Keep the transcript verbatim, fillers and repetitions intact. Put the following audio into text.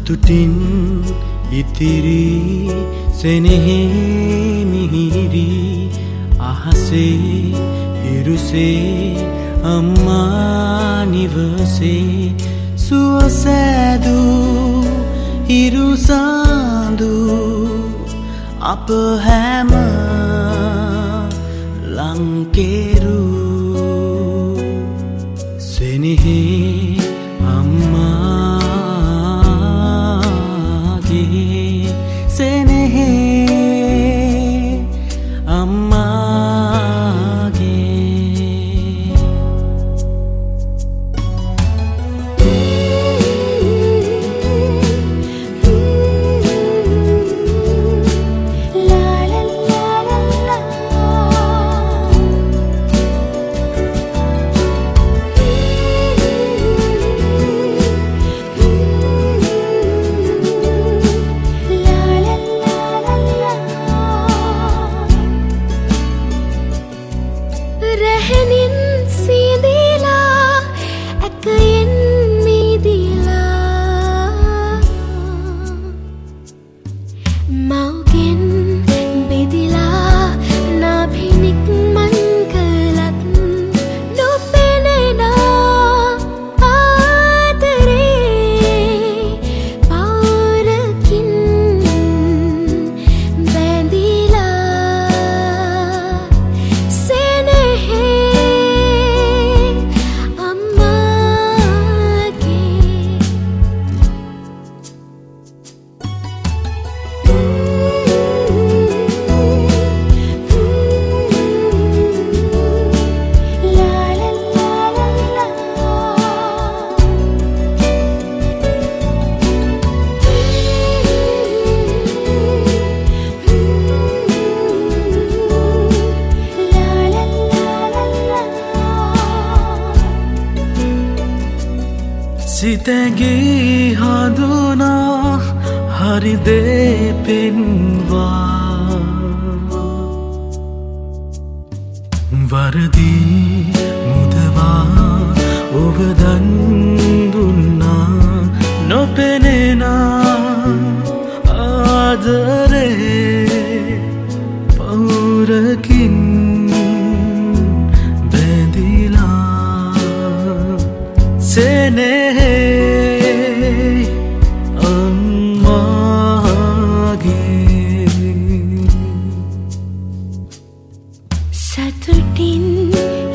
සතුටින් ඉතිරි සෙනෙහි මිහිරි අහසේ ඉරුසේ අම්මා නිවසේ සුවසෑදු ඉරුසාඳු අප හැම ලංකේරු සෙනෙහි අම්මාගේ සෙනෙහි Rehenin sidila akayin midila maukin bedila nabhinik mankalat no penena adare paurakin bedila සිතැගි හඳුනා හරිදේ පෙන්වා වරදින් මුදවා ඔබ දන් දුන්නා නොපෙනෙනා ආදරේ පවුරකින් බැඳිලා සෙනෙහි Satutin